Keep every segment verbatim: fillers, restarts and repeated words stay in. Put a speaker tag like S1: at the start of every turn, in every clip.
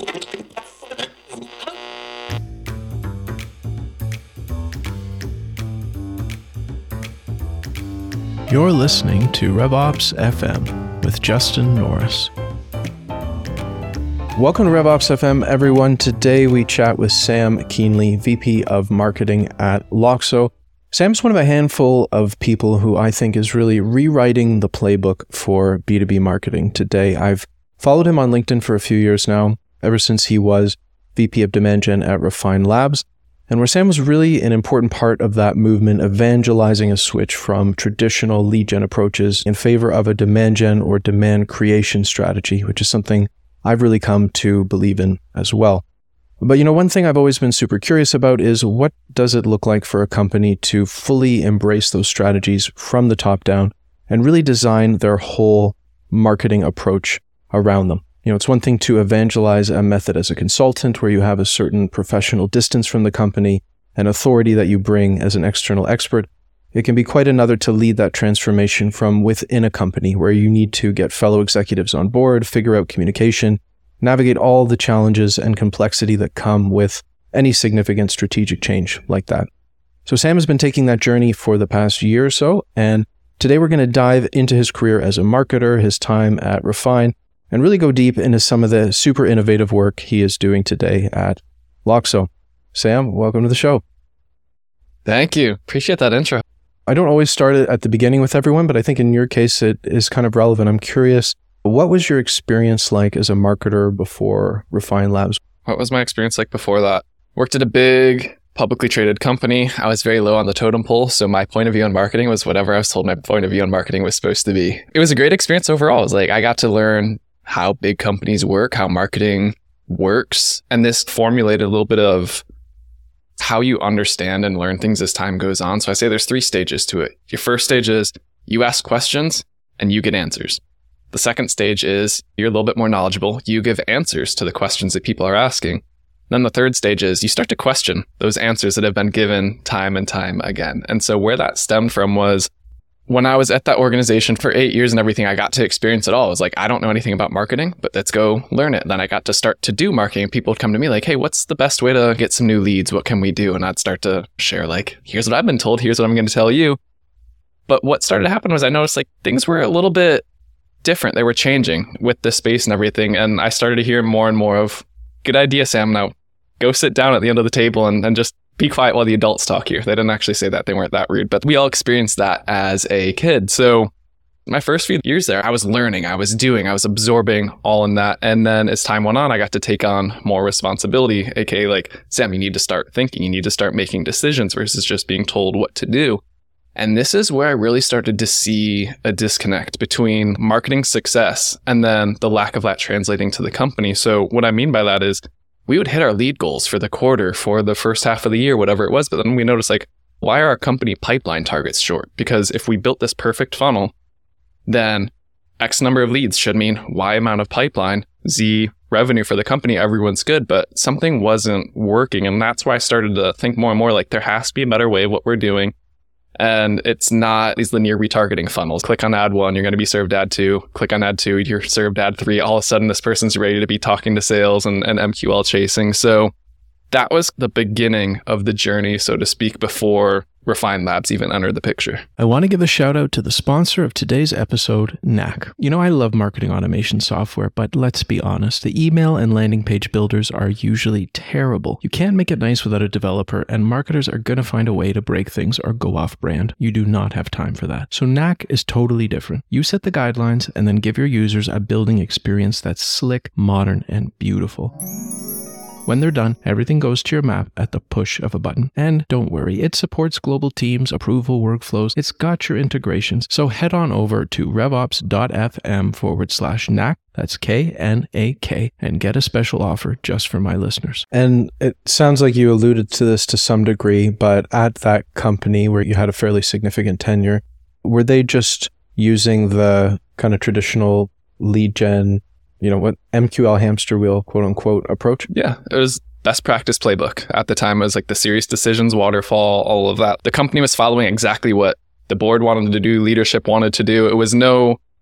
S1: You're listening to RevOps F M with Justin Norris. Welcome to RevOps F M, everyone. Today we chat with Sam Keenly, V P of Marketing at Loxo. Sam's one of a handful of people who I think is really rewriting the playbook for B two B marketing today. I've followed him on LinkedIn for a few years now, ever since he was V P of Demand Gen at Refine Labs, and where Sam was really an important part of that movement, evangelizing a switch from traditional lead gen approaches in favor of a demand gen or demand creation strategy, which is something I've really come to believe in as well. But you know, one thing I've always been super curious about is what does it look like for a company to fully embrace those strategies from the top down and really design their whole marketing approach around them. You know, it's one thing to evangelize a method as a consultant where you have a certain professional distance from the company and authority that you bring as an external expert. It can be quite another to lead that transformation from within a company where you need to get fellow executives on board, figure out communication, navigate all the challenges and complexity that come with any significant strategic change like that. So Sam has been taking that journey for the past year or so, and today we're going to dive into his career as a marketer, his time at Refine, and really go deep into some of the super innovative work he is doing today at Loxo. Sam, welcome to the show.
S2: Thank you. Appreciate that intro.
S1: I don't always start it at the beginning with everyone, but I think in your case, it is kind of relevant. I'm curious, what was your experience like as a marketer before Refine Labs?
S2: What was my experience like before that? Worked at a big publicly traded company. I was very low on the totem pole, so my point of view on marketing was whatever I was told my point of view on marketing was supposed to be. It was a great experience overall. It was like I got to learn how big companies work, how marketing works, and this formulated a little bit of how you understand and learn things as time goes on. So I say there's three stages to it. Your first stage is you ask questions and you get answers. The second stage is you're a little bit more knowledgeable. You give answers to the questions that people are asking. Then the third stage is you start to question those answers that have been given time and time again. And so where that stemmed from was when I was at that organization for eight years and everything, I got to experience it all. It was like, I don't know anything about marketing, but let's go learn it. Then I got to start to do marketing. People would come to me like, hey, what's the best way to get some new leads? What can we do? And I'd start to share like, here's what I've been told. Here's what I'm going to tell you. But what started to happen was I noticed like things were a little bit different. They were changing with the space and everything. And I started to hear more and more of, good idea, Sam. Now go sit down at the end of the table and, and just be quiet while the adults talk here. They didn't actually say that. They weren't that rude, but we all experienced that as a kid. So my first few years there, I was learning, I was doing, I was absorbing all in that. And then as time went on, I got to take on more responsibility, aka like, Sam, you need to start thinking, you need to start making decisions versus just being told what to do. And this is where I really started to see a disconnect between marketing success and then the lack of that translating to the company. So what I mean by that is we would hit our lead goals for the quarter, for the first half of the year, whatever it was. But then we noticed like, why are our company pipeline targets short? Because if we built this perfect funnel, then X number of leads should mean Y amount of pipeline, Z revenue for the company, everyone's good, but something wasn't working. And that's why I started to think more and more like there has to be a better way of what we're doing. And it's not these linear retargeting funnels. Click on ad one, you're going to be served ad two. Click on ad two, you're served ad three. All of a sudden, this person's ready to be talking to sales and, and M Q L chasing. So that was the beginning of the journey, so to speak, before Refine Labs even entered the picture.
S1: I want to give a shout out to the sponsor of today's episode, Knack. You know, I love marketing automation software, but let's be honest, the email and landing page builders are usually terrible. You can't make it nice without a developer, and marketers are going to find a way to break things or go off brand. You do not have time for that. So Knack is totally different. You set the guidelines and then give your users a building experience that's slick, modern, and beautiful. When they're done, everything goes to your map at the push of a button. And don't worry, it supports global teams, approval workflows. It's got your integrations. So head on over to revops.fm forward slash knack. That's K N A K, and get a special offer just for my listeners. And it sounds like you alluded to this to some degree, but at that company where you had a fairly significant tenure, were they just using the kind of traditional lead gen, you know, what M Q L hamster wheel, quote unquote, approach?
S2: Yeah, it was best practice playbook. At the time, it was like the serious decisions, waterfall, all of that. The company was following exactly what the board wanted to do, leadership wanted to do. It was no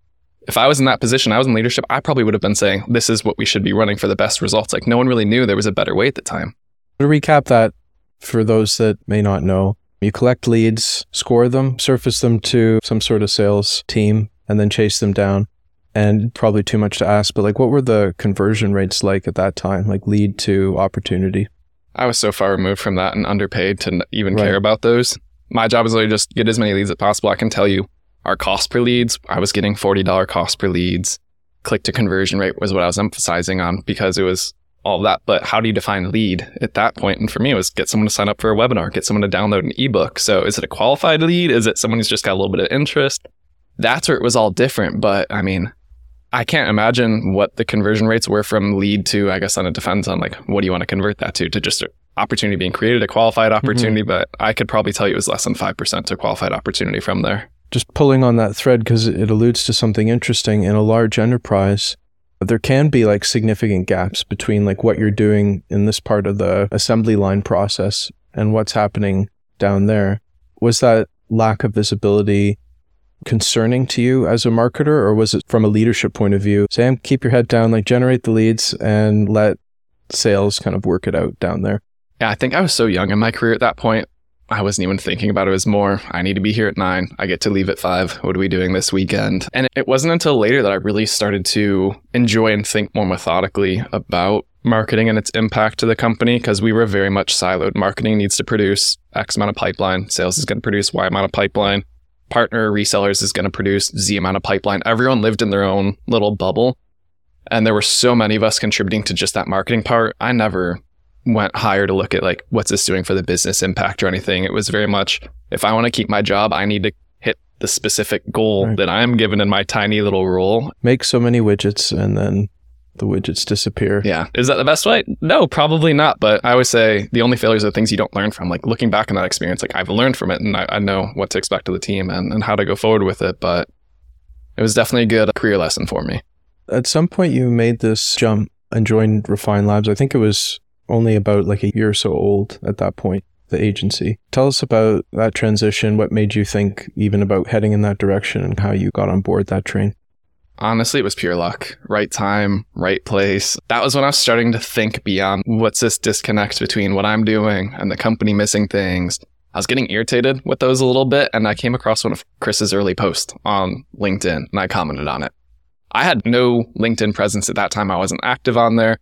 S2: If I was in that position, I was in leadership, I probably would have been saying, this is what we should be running for the best results. Like no one really knew there was a better way at the time.
S1: To recap that, for those that may not know, you collect leads, score them, surface them to some sort of sales team, and then chase them down. And probably too much to ask, but like what were the conversion rates like at that time, like lead to opportunity?
S2: I was so far removed from that and underpaid to even
S1: Right.
S2: care about those. My job was really just get as many leads as possible. I can tell you our cost per leads, I was getting forty dollars cost per leads. Click to conversion rate was what I was emphasizing on because it was all of that. But how do you define lead at that point? And for me, it was get someone to sign up for a webinar, get someone to download an ebook. So is it a qualified lead? Is it someone who's just got a little bit of interest? That's where it was all different. But I mean, I can't imagine what the conversion rates were from lead to, I guess, on it depends on like, what do you want to convert that to, to just an opportunity being created, a qualified opportunity. Mm-hmm. But I could probably tell you it was less than five percent to qualified opportunity from there.
S1: Just pulling on that thread because it alludes to something interesting. In a large enterprise, there can be like significant gaps between like what you're doing in this part of the assembly line process and what's happening down there. Was that lack of visibility concerning to you as a marketer, or was it from a leadership point of view? Sam, keep your head down, like generate the leads and let sales kind of work it out down there.
S2: Yeah, I think I was so young in my career at that point. I wasn't even thinking about it. It was more, I need to be here at nine. I get to leave at five. What are we doing this weekend? And it wasn't until later that I really started to enjoy and think more methodically about marketing and its impact to the company, because we were very much siloed. Marketing needs to produce X amount of pipeline. Sales is going to produce Y amount of pipeline. Partner resellers is going to produce Z amount of pipeline. Everyone lived in their own little bubble. And there were so many of us contributing to just that marketing part. I never went higher to look at like, what's this doing for the business impact or anything. It was very much, if I want to keep my job, I need to hit the specific goal right. that I'm given in my tiny little role.
S1: Make so many widgets and then the widgets disappear.
S2: Yeah. Is that the best way? No, probably not. But I always say the only failures are things you don't learn from. Like looking back on that experience, like I've learned from it and I, I know what to expect of the team and, and how to go forward with it. But it was definitely a good career lesson for me.
S1: At some point you made this jump and joined Refine Labs. I think it was only about like a year or so old at that point, the agency. Tell us about that transition. What made you think even about heading in that direction and how you got on board that train?
S2: Honestly, it was pure luck. Right time, right place. That was when I was starting to think beyond what's this disconnect between what I'm doing and the company missing things. I was getting irritated with those a little bit, and I came across one of Chris's early posts on LinkedIn, and I commented on it. I had no LinkedIn presence at that time. I wasn't active on there.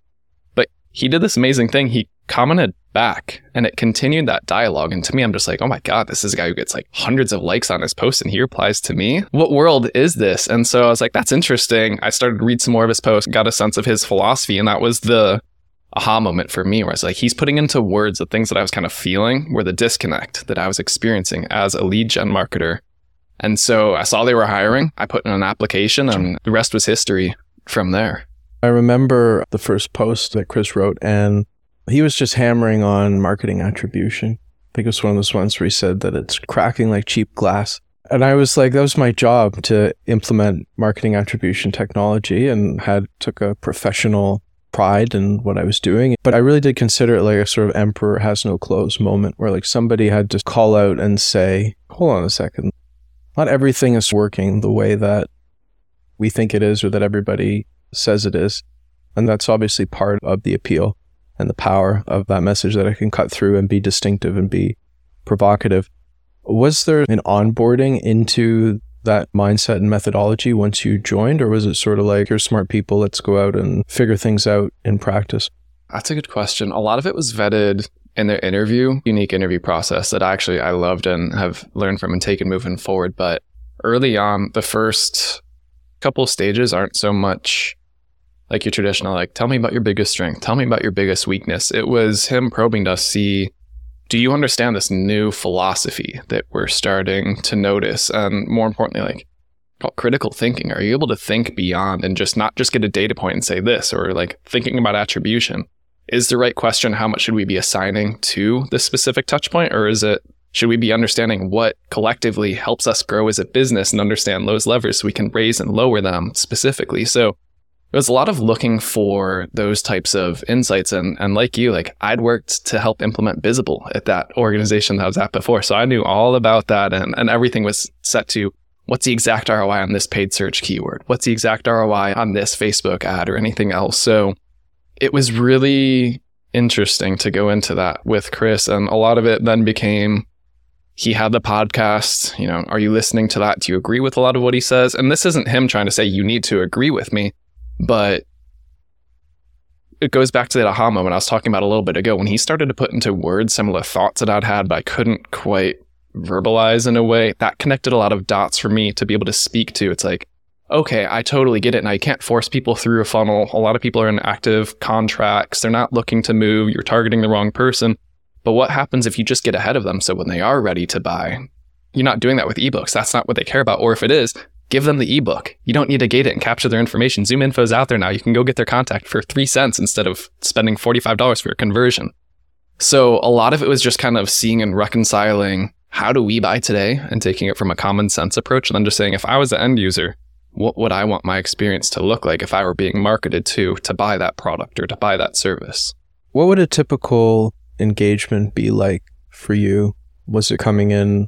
S2: He did this amazing thing. He commented back and it continued that dialogue. And to me, I'm just like, oh my God, this is a guy who gets like hundreds of likes on his posts and he replies to me. What world is this? And so I was like, that's interesting. I started to read some more of his posts, got a sense of his philosophy. And that was the aha moment for me where I was like, he's putting into words the things that I was kind of feeling were the disconnect that I was experiencing as a lead gen marketer. And so I saw they were hiring. I put in an application and the rest was history from there.
S1: I remember the first post that Chris wrote, and he was just hammering on marketing attribution. I think it was one of those ones where he said that it's cracking like cheap glass. And I was like, that was my job to implement marketing attribution technology, and had took a professional pride in what I was doing. But I really did consider it like a sort of emperor has no clothes moment where like somebody had to call out and say, hold on a second, not everything is working the way that we think it is or that everybody says it is. And that's obviously part of the appeal and the power of that message, that it can cut through and be distinctive and be provocative. Was there an onboarding into that mindset and methodology once you joined, or was it sort of like, you're smart people, let's go out and figure things out in practice?
S2: That's a good question. A lot of it was vetted in their interview, unique interview process that I actually I loved and have learned from and taken moving forward. But early on, the first couple of stages aren't so much like your traditional, like, tell me about your biggest strength, tell me about your biggest weakness. It was him probing to see, do you understand this new philosophy that we're starting to notice? And more importantly, like, called critical thinking. Are you able to think beyond and just not just get a data point and say this, or like thinking about attribution? Is the right question, how much should we be assigning to this specific touch point? Or is it, should we be understanding what collectively helps us grow as a business and understand those levers so we can raise and lower them specifically? So it was a lot of looking for those types of insights. And, and like you, like I'd worked to help implement Bizible at that organization that I was at before. So I knew all about that, and, and everything was set to, what's the exact R O I on this paid search keyword? What's the exact R O I on this Facebook ad or anything else? So it was really interesting to go into that with Chris. And a lot of it then became, he had the podcast, you know, are you listening to that? Do you agree with a lot of what he says? And this isn't him trying to say you need to agree with me, but it goes back to that aha moment I was talking about a little bit ago when he started to put into words some of the thoughts that I'd had, but I couldn't quite verbalize in a way. That connected a lot of dots for me to be able to speak to. It's like, okay, I totally get it. Now you can't force people through a funnel. A lot of people are in active contracts. They're not looking to move. You're targeting the wrong person. But what happens if you just get ahead of them? So when they are ready to buy, you're not doing that with ebooks. That's not what they care about. Or if it is, give them the ebook. You don't need to gate it and capture their information. ZoomInfo's out there now. You can go get their contact for three cents instead of spending forty-five dollars for a conversion. So a lot of it was just kind of seeing and reconciling, how do we buy today, and taking it from a common sense approach. And then just saying, if I was the end user, what would I want my experience to look like if I were being marketed to, to buy that product or to buy that service?
S1: What would a typical engagement be like for you? Was it coming in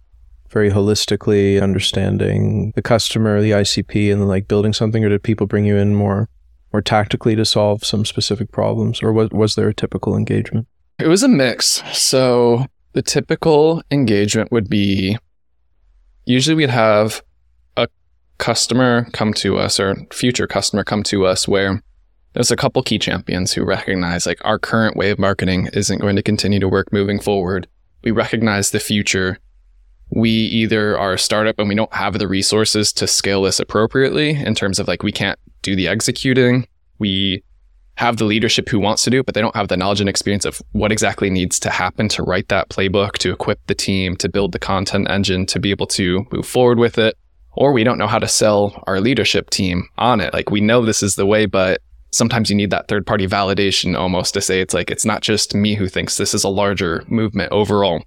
S1: very holistically, understanding the customer, the I C P, and then like building something, or did people bring you in more, more tactically to solve some specific problems, or was was there a typical engagement?
S2: It was a mix. So the typical engagement would be, usually we'd have a customer come to us or future customer come to us where there's a couple key champions who recognize like our current way of marketing isn't going to continue to work moving forward. We recognize the future. We either are a startup and we don't have the resources to scale this appropriately in terms of like, we can't do the executing. We have the leadership who wants to do it, but they don't have the knowledge and experience of what exactly needs to happen to write that playbook, to equip the team, to build the content engine, to be able to move forward with it. Or we don't know how to sell our leadership team on it. Like, we know this is the way, but sometimes you need that third party validation almost to say it's like, it's not just me who thinks this is a larger movement overall.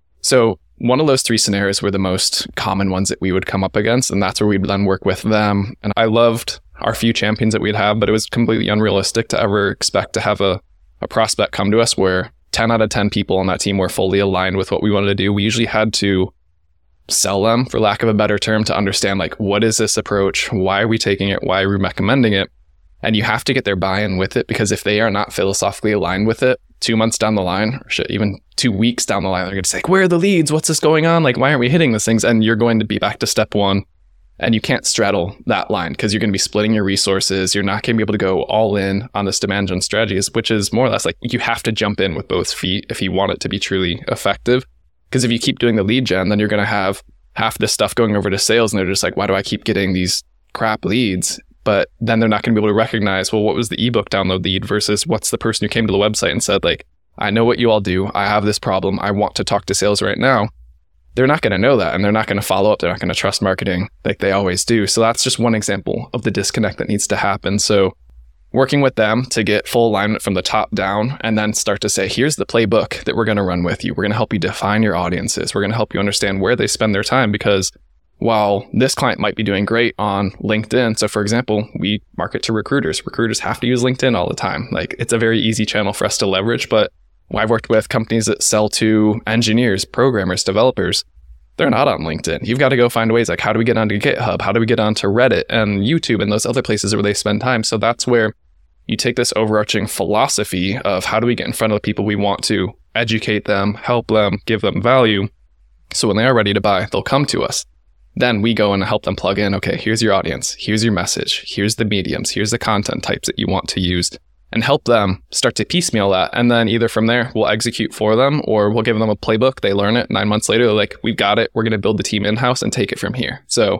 S2: So one of those three scenarios were the most common ones that we would come up against. And that's where we'd then work with them. And I loved our few champions that we'd have, but it was completely unrealistic to ever expect to have a, a prospect come to us where ten out of ten people on that team were fully aligned with what we wanted to do. We usually had to sell them, for lack of a better term, to understand like, what is this approach? Why are we taking it? Why are we recommending it? And you have to get their buy-in with it, because if they are not philosophically aligned with it, two months down the line, or shit, even two weeks down the line, they're going to say, like, where are the leads? What's this going on? Like, why aren't we hitting these things? And you're going to be back to step one. And you can't straddle that line because you're going to be splitting your resources. You're not going to be able to go all in on this demand gen strategies, which is more or less like you have to jump in with both feet if you want it to be truly effective. Because if you keep doing the lead gen, then you're going to have half this stuff going over to sales. And they're just like, why do I keep getting these crap leads? But then they're not going to be able to recognize, well, what was the ebook download lead versus what's the person who came to the website and said, like, I know what you all do. I have this problem. I want to talk to sales right now. They're not going to know that, and they're not going to follow up. They're not going to trust marketing like they always do. So that's just one example of the disconnect that needs to happen. So working with them to get full alignment from the top down, and then start to say, here's the playbook that we're going to run with you. We're going to help you define your audiences. We're going to help you understand where they spend their time, because while this client might be doing great on LinkedIn, so for example, we market to recruiters. Recruiters have to use LinkedIn all the time. Like, it's a very easy channel for us to leverage, but I've worked with companies that sell to engineers, programmers, developers. They're not on LinkedIn. You've got to go find ways like, how do we get onto GitHub? How do we get onto Reddit and YouTube and those other places where they spend time? So that's where you take this overarching philosophy of how do we get in front of the people we want to, educate them, help them, give them value. So when they are ready to buy, they'll come to us. Then we go and help them plug in, okay, here's your audience, here's your message, here's the mediums, here's the content types that you want to use, and help them start to piecemeal that. And then either from there, we'll execute for them, or we'll give them a playbook. They learn it. Nine months later, they're like, we've got it. We're going to build the team in-house and take it from here. So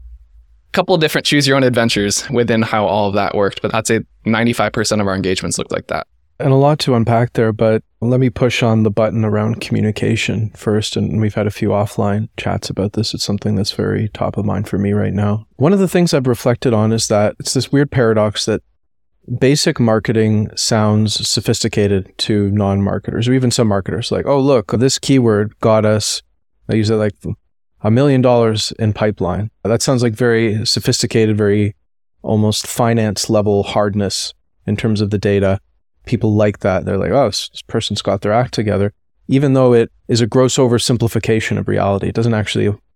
S2: a couple of different choose your own adventures within how all of that worked. But I'd say ninety-five percent of our engagements looked like that.
S1: And a lot to unpack there, but let me push on the button around communication first. And we've had a few offline chats about this. It's something that's very top of mind for me right now. One of the things I've reflected on is that it's this weird paradox that basic marketing sounds sophisticated to non-marketers, or even some marketers. Like, oh, look, this keyword got us, I use it like a million dollars in pipeline. That sounds like very sophisticated, very almost finance level hardness in terms of the data. People like that. They're like, oh, this person's got their act together, even though it is a gross oversimplification of reality. It doesn't actually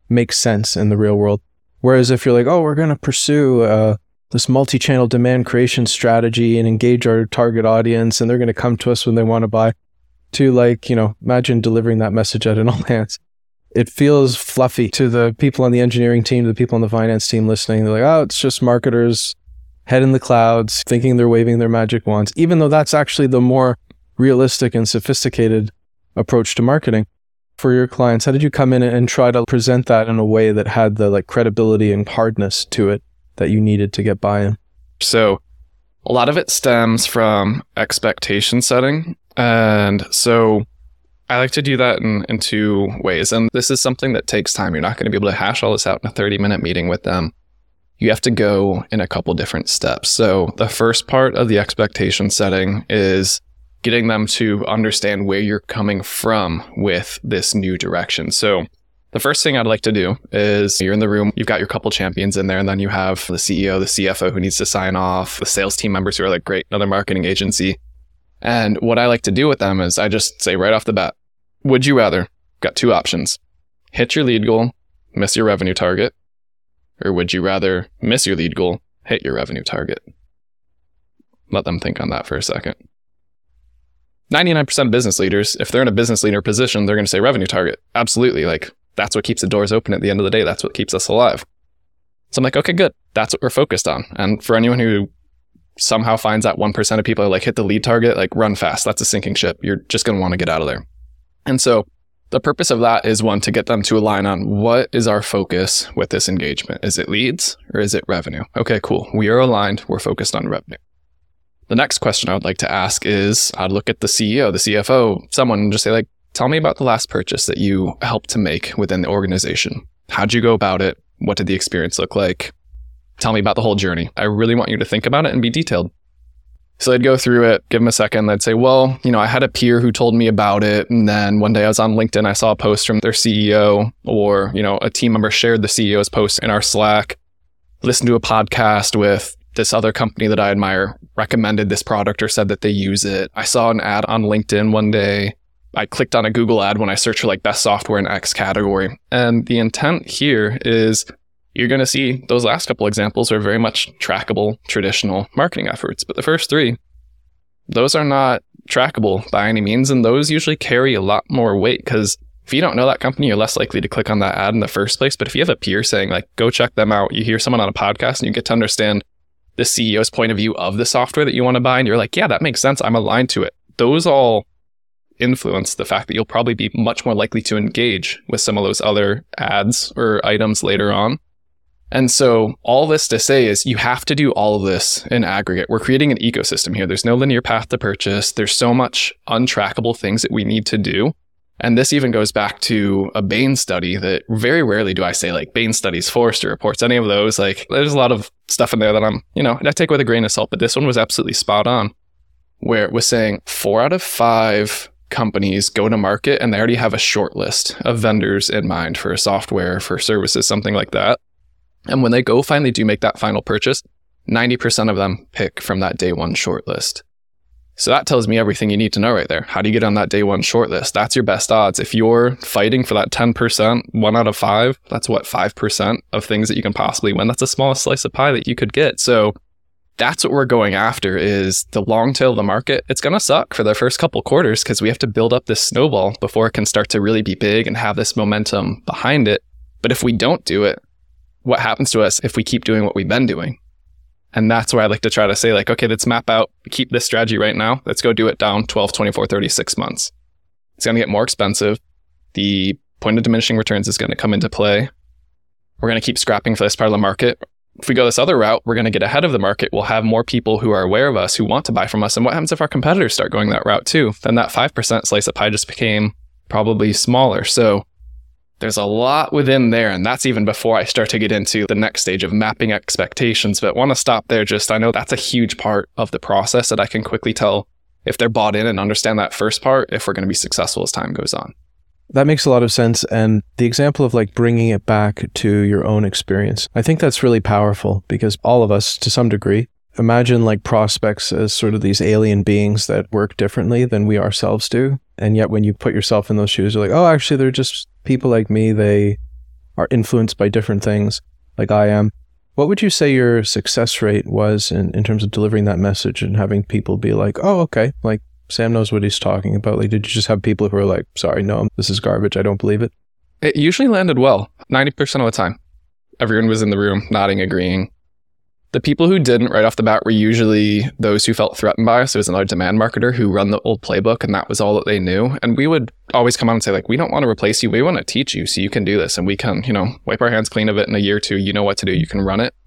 S1: makes sense in the real world. Whereas if you're like, oh, we're going to pursue uh, this multi-channel demand creation strategy and engage our target audience, and they're going to come to us when they want to buy, to like, you know, imagine delivering that message at an all hands. It feels fluffy to the people on the engineering team, to the people on the finance team listening. They're like, oh, it's just marketers head in the clouds thinking they're waving their magic wands, even though that's actually the more realistic and sophisticated approach to marketing. For your clients, how did you come in and try to present that in a way that had the like credibility and hardness to it that you needed to get buy-in?
S2: So a lot of it stems from expectation setting. And so I like to do that in, in two ways. And this is something that takes time. You're not going to be able to hash all this out in a thirty minute meeting with them. You have to go in a couple different steps. So the first part of the expectation setting is getting them to understand where you're coming from with this new direction. So the first thing I'd like to do is you're in the room, you've got your couple champions in there, and then you have the C E O, the C F O who needs to sign off, the sales team members who are like, great, another marketing agency. And what I like to do with them is I just say right off the bat, would you rather, got two options, hit your lead goal, miss your revenue target, or would you rather miss your lead goal, hit your revenue target? Let them think on that for a second. ninety-nine percent of business leaders, if they're in a business leader position, they're going to say revenue target. Absolutely. Like that's what keeps the doors open at the end of the day. That's what keeps us alive. So I'm like, okay, good. That's what we're focused on. And for anyone who somehow finds that one percent of people are like, hit the lead target, like run fast. That's a sinking ship. You're just going to want to get out of there. And so the purpose of that is one, to get them to align on what is our focus with this engagement. Is it leads or is it revenue? Okay, cool. We are aligned. We're focused on revenue. The next question I would like to ask is I'd look at the C E O, the C F O, someone, and just say like, tell me about the last purchase that you helped to make within the organization. How'd you go about it? What did the experience look like? Tell me about the whole journey. I really want you to think about it and be detailed. So I'd go through it, give them a second. I'd say, well, you know, I had a peer who told me about it. And then one day I was on LinkedIn, I saw a post from their C E O, or, you know, a team member shared the C E O's post in our Slack, listened to a podcast with this other company that I admire, recommended this product or said that they use it. I saw an ad on LinkedIn one day. I clicked on a Google ad when I searched for like best software in X category. And the intent here is you're going to see those last couple examples are very much trackable, traditional marketing efforts. But the first three, those are not trackable by any means. And those usually carry a lot more weight because if you don't know that company, you're less likely to click on that ad in the first place. But if you have a peer saying like, go check them out, you hear someone on a podcast and you get to understand the C E O's point of view of the software that you want to buy, and you're like, yeah, that makes sense. I'm aligned to it. Those all influence the fact that you'll probably be much more likely to engage with some of those other ads or items later on. And so all this to say is you have to do all of this in aggregate. We're creating an ecosystem here. There's no linear path to purchase. There's so much untrackable things that we need to do. And this even goes back to a Bain study that very rarely do I say like Bain studies, Forrester reports, any of those. Like there's a lot of stuff in there that I'm, you know, I take with a grain of salt, but this one was absolutely spot on, where it was saying four out of five companies go to market and they already have a short list of vendors in mind for software, for services, something like that. And when they go finally do make that final purchase, ninety percent of them pick from that day one shortlist. So that tells me everything you need to know right there. How do you get on that day one shortlist? That's your best odds. If you're fighting for that ten percent, one out of five, that's what, five percent of things that you can possibly win. That's the smallest slice of pie that you could get. So that's what we're going after, is the long tail of the market. It's going to suck for the first couple quarters because we have to build up this snowball before it can start to really be big and have this momentum behind it. But if we don't do it, what happens to us if we keep doing what we've been doing? And that's where I like to try to say like, okay, let's map out, keep this strategy right now. Let's go do it down twelve, twenty-four, thirty-six months. It's going to get more expensive. The point of diminishing returns is going to come into play. We're going to keep scrapping for this part of the market. If we go this other route, we're going to get ahead of the market. We'll have more people who are aware of us, who want to buy from us. And what happens if our competitors start going that route too? Then that five percent slice of pie just became probably smaller. So there's a lot within there, and that's even before I start to get into the next stage of mapping expectations. But want to stop there. Just, I know that's a huge part of the process that I can quickly tell if they're bought in and understand that first part, if we're going to be successful as time goes on.
S1: That makes a lot of sense. And the example of like bringing it back to your own experience, I think that's really powerful because all of us, to some degree, imagine like prospects as sort of these alien beings that work differently than we ourselves do. And yet when you put yourself in those shoes, you're like, oh, actually, they're just people like me. They are influenced by different things like I am. What would you say your success rate was in, in terms of delivering that message and having people be like, oh, okay, like Sam knows what he's talking about? Like, did you just have people who are like, sorry, no, this is garbage, I don't believe it?
S2: It usually landed well, ninety percent of the time. Everyone was in the room, nodding, agreeing. The people who didn't right off the bat were usually those who felt threatened by us. There was another demand marketer who run the old playbook, and that was all that they knew. And we would always come on and say, like, we don't want to replace you. We want to teach you so you can do this. And we can, you know, wipe our hands clean of it in a year or two. You know what to do. You can run it.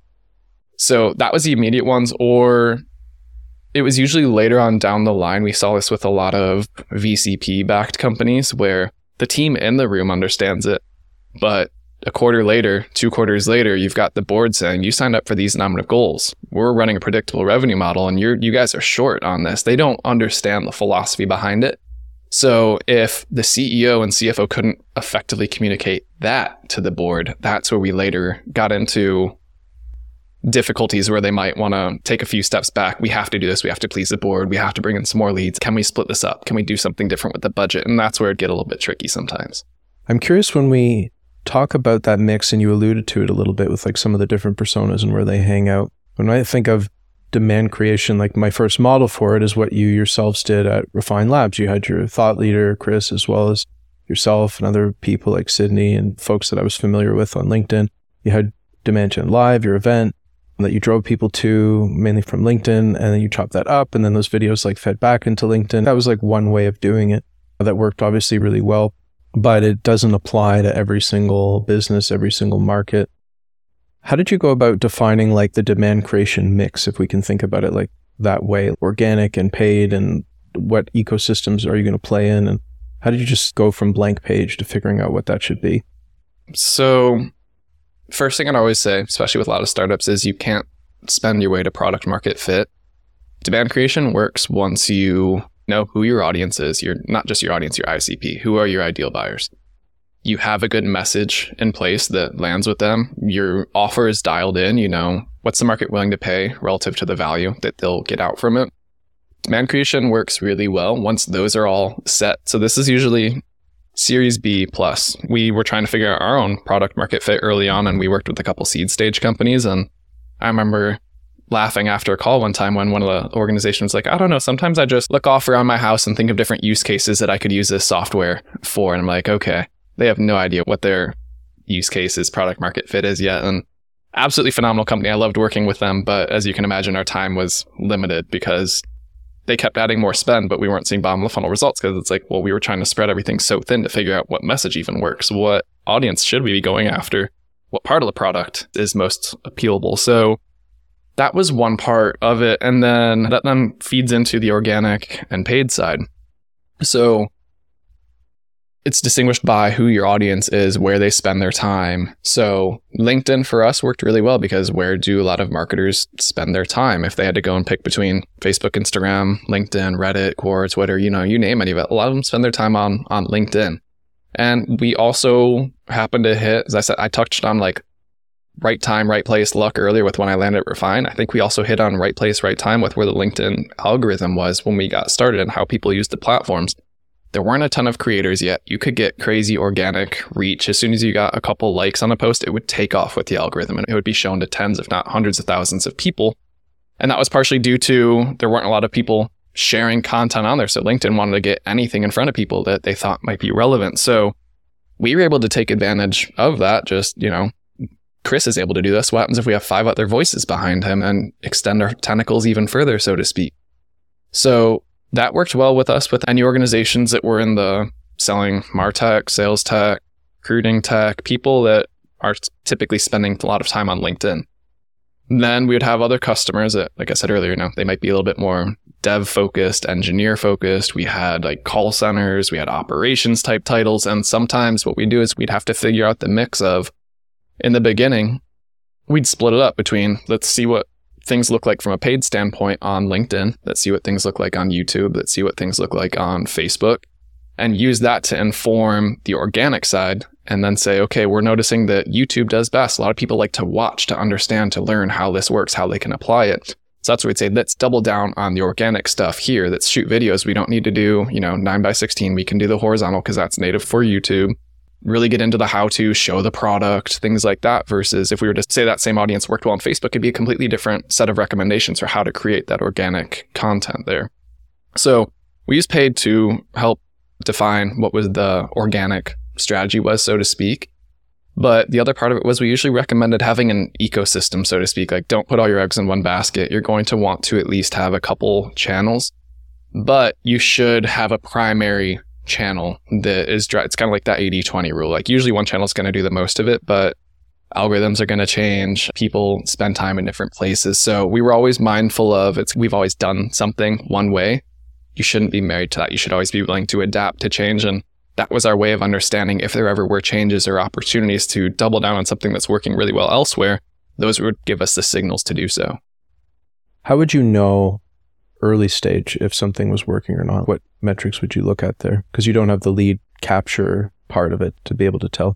S2: So that was the immediate ones. Or it was usually later on down the line. We saw this with a lot of V C P-backed companies where the team in the room understands it, but a quarter later, two quarters later, you've got the board saying, you signed up for these number of goals. We're running a predictable revenue model and you're, you guys are short on this. They don't understand the philosophy behind it. So if the C E O and C F O couldn't effectively communicate that to the board, that's where we later got into difficulties where they might want to take a few steps back. We have to do this. We have to please the board. We have to bring in some more leads. Can we split this up? Can we do something different with the budget? And that's where it get a little bit tricky sometimes.
S1: I'm curious, when we talk about that mix, and you alluded to it a little bit with like some of the different personas and where they hang out. When I think of demand creation, like my first model for it is what you yourselves did at Refine Labs. You had your thought leader, Chris, as well as yourself and other people like Sydney and folks that I was familiar with on LinkedIn. You had Demand Gen Live, your event that you drove people to mainly from LinkedIn, and then you chopped that up, and then those videos like fed back into LinkedIn. That was like one way of doing it that worked obviously really well, but it doesn't apply to every single business, every single market. How did you go about defining like the demand creation mix, if we can think about it like that way, organic and paid, and what ecosystems are you going to play in? And how did you just go from blank page to figuring out what that should be?
S2: So first thing I'd always say, especially with a lot of startups, is you can't spend your way to product market fit. Demand creation works once you know who your audience is. You're not just your audience, your I C P. Who are your ideal buyers? You have a good message in place that lands with them. Your offer is dialed in. You know, what's the market willing to pay relative to the value that they'll get out from it? Demand creation works really well once those are all set. So this is usually Series B plus. We were trying to figure out our own product market fit early on, and we worked with a couple seed stage companies. And I remember laughing after a call one time when one of the organizations was like, I don't know, sometimes I just look off around my house and think of different use cases that I could use this software for. And I'm like, okay, they have no idea what their use cases, product market fit is yet. And absolutely phenomenal company. I loved working with them. But as you can imagine, our time was limited because they kept adding more spend, but we weren't seeing bottom of the funnel results because it's like, well, we were trying to spread everything so thin to figure out what message even works. What audience should we be going after? What part of the product is most appealable? So that was one part of it. And then that then feeds into the organic and paid side. So it's distinguished by who your audience is, where they spend their time. So LinkedIn for us worked really well because where do a lot of marketers spend their time? If they had to go and pick between Facebook, Instagram, LinkedIn, Reddit, Quora, Twitter, you know, you name any of it, a lot of them spend their time on, on LinkedIn. And we also happened to hit, as I said, I touched on like right time, right place, luck earlier with when I landed at Refine. I think we also hit on right place, right time with where the LinkedIn algorithm was when we got started and how people used the platforms. There weren't a ton of creators yet. You could get crazy organic reach. As soon as you got a couple likes on a post, it would take off with the algorithm and it would be shown to tens, if not hundreds of thousands of people. And that was partially due to there weren't a lot of people sharing content on there. So LinkedIn wanted to get anything in front of people that they thought might be relevant. So we were able to take advantage of that. Just, you know, Chris is able to do this. What happens if we have five other voices behind him and extend our tentacles even further, so to speak? So that worked well with us, with any organizations that were in the selling MarTech, sales tech, recruiting tech, people that are typically spending a lot of time on LinkedIn. And then we would have other customers that, like I said earlier, you know, they might be a little bit more dev focused, engineer focused. We had like call centers, we had operations type titles. And sometimes what we do is we'd have to figure out the mix of, in the beginning, we'd split it up between, let's see what things look like from a paid standpoint on LinkedIn. Let's see what things look like on YouTube. Let's see what things look like on Facebook, and use that to inform the organic side. And then say, okay, we're noticing that YouTube does best. A lot of people like to watch, to understand, to learn how this works, how they can apply it. So that's what we'd say, let's double down on the organic stuff here. Let's shoot videos. We don't need to do, you know, nine by sixteen. We can do the horizontal because that's native for YouTube. really get into the how to, show the product, things like that. Versus if we were to say that same audience worked well on Facebook, it'd be a completely different set of recommendations for how to create that organic content there. So we use paid to help define what was the organic strategy was, so to speak. But the other part of it was we usually recommended having an ecosystem, so to speak. Like, don't put all your eggs in one basket. You're going to want to at least have a couple channels, but you should have a primary channel that is, it's kind of like that eighty twenty rule. Like, usually one channel is going to do the most of it, but algorithms are going to change. People spend time in different places. So we were always mindful of it's, we've always done something one way. You shouldn't be married to that. You should always be willing to adapt to change. And that was our way of understanding if there ever were changes or opportunities to double down on something that's working really well elsewhere, those would give us the signals to do so.
S1: How would you know early stage if something was working or not? What metrics would you look at there? Because you don't have the lead capture part of it to be able to tell.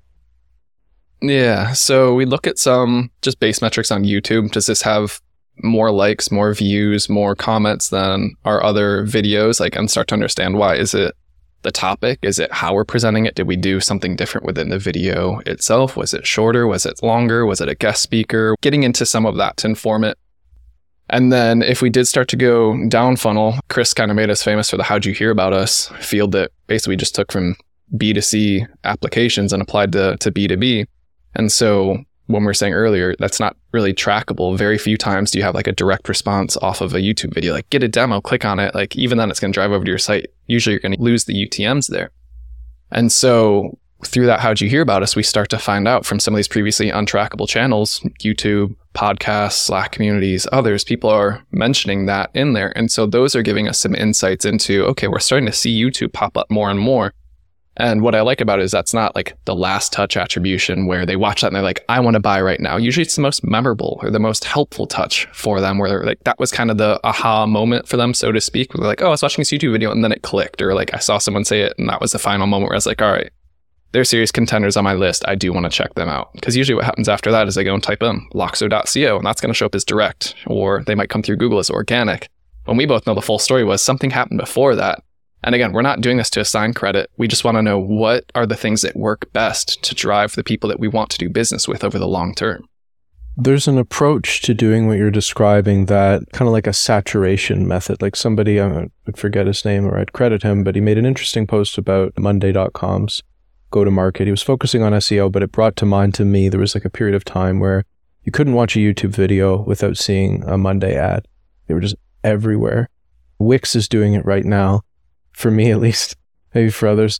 S2: Yeah, so we look at some just base metrics on YouTube. Does this have more likes, more views, more comments than our other videos? Like, and start to understand why. Is it the topic? Is it how we're presenting it? Did we do something different within the video itself? Was it shorter? Was it longer? Was it a guest speaker? Getting into some of that to inform it. And then if we did start to go down funnel, Chris kind of made us famous for the how'd you hear about us field that basically just took from B to C applications and applied to, to B to B. And so when we were saying earlier, that's not really trackable. Very few times do you have like a direct response off of a YouTube video, like get a demo, click on it. Like even then it's going to drive over to your site. Usually you're going to lose the U T Ms there. And so through that, how'd you hear about us? We start to find out from some of these previously untrackable channels, YouTube, podcasts, Slack communities, others, people are mentioning that in there. And so those are giving us some insights into, okay, we're starting to see YouTube pop up more and more. And what I like about it is that's not like the last touch attribution where they watch that and they're like, I want to buy right now. Usually it's the most memorable or the most helpful touch for them where they're like, that was kind of the aha moment for them, so to speak. Where they're like, oh, I was watching this YouTube video and then it clicked. Or like I saw someone say it and that was the final moment where I was like, all right, they're serious contenders on my list. I do want to check them out. Because usually what happens after that is they go and type in loxo dot co and that's going to show up as direct, or they might come through Google as organic. When we both know the full story was something happened before that. And again, we're not doing this to assign credit. We just want to know what are the things that work best to drive the people that we want to do business with over the long term.
S1: There's an approach to doing what you're describing that kind of like a saturation method. Like somebody, I would forget his name or I'd credit him, but he made an interesting post about Monday dot com's go-to-market. He was focusing on S E O, but it brought to mind to me, there was like a period of time where you couldn't watch a YouTube video without seeing a Monday ad. They were just everywhere. Wix is doing it right now. For me, at least, maybe for others.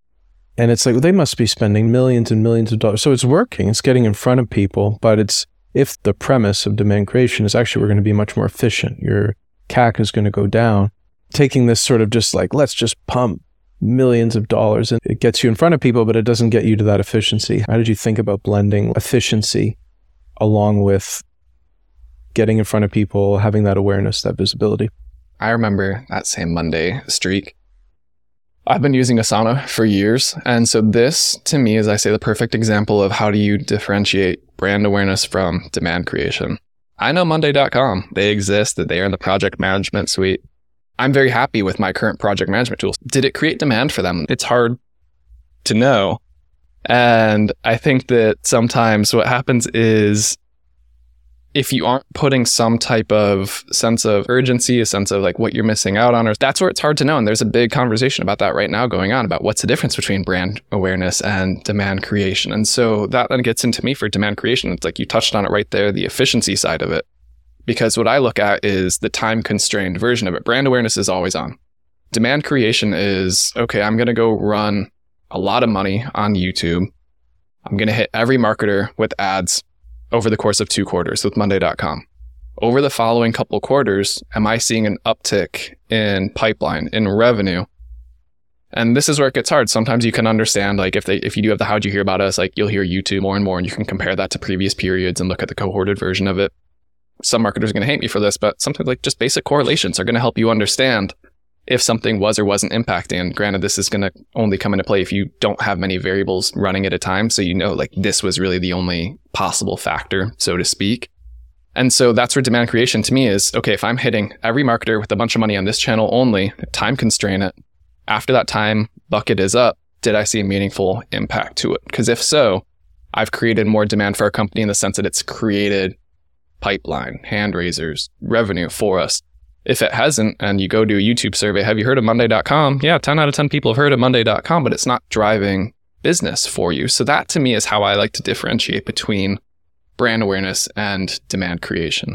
S1: And it's like, they must be spending millions and millions of dollars. So it's working, it's getting in front of people, but it's, if the premise of demand creation is actually we're going to be much more efficient, your C A C is going to go down, taking this sort of just like, let's just pump millions of dollars and it gets you in front of people, but it doesn't get you to that efficiency. How did you think about blending efficiency along with getting in front of people, having that awareness, that visibility?
S2: I remember that same Monday streak. I've been using Asana for years. And so this, to me, is, I say, the perfect example of how do you differentiate brand awareness from demand creation. I know Monday dot com. They exist, that they are in the project management suite. I'm very happy with my current project management tools. Did it create demand for them? It's hard to know. And I think that sometimes what happens is if you aren't putting some type of sense of urgency, a sense of like what you're missing out on, or that's where it's hard to know. And there's a big conversation about that right now going on about what's the difference between brand awareness and demand creation. And so that then gets into me for demand creation. It's like you touched on it right there, the efficiency side of it. Because what I look at is the time constrained version of it. Brand awareness is always on. Demand creation is, okay, I'm going to go run a lot of money on YouTube. I'm going to hit every marketer with ads over the course of two quarters with Monday dot com. Over the following couple quarters, am I seeing an uptick in pipeline, in revenue? And this is where it gets hard. Sometimes you can understand, like if they, if you do have the how'd you hear about us, like you'll hear YouTube more and more, and you can compare that to previous periods and look at the cohorted version of it. Some marketers are going to hate me for this, but sometimes like just basic correlations are going to help you understand if something was or wasn't impacting. And granted, this is going to only come into play if you don't have many variables running at a time. So you know, like this was really the only possible factor, so to speak. And so that's where demand creation to me is, okay, if I'm hitting every marketer with a bunch of money on this channel only, time constrain it. After that time bucket is up, did I see a meaningful impact to it? Because if so, I've created more demand for our company in the sense that it's created pipeline, hand raisers, revenue for us. If it hasn't, and you go do a YouTube survey, have you heard of Monday dot com? Yeah, ten out of ten people have heard of Monday dot com, but it's not driving business for you. So that to me is how I like to differentiate between brand awareness and demand creation.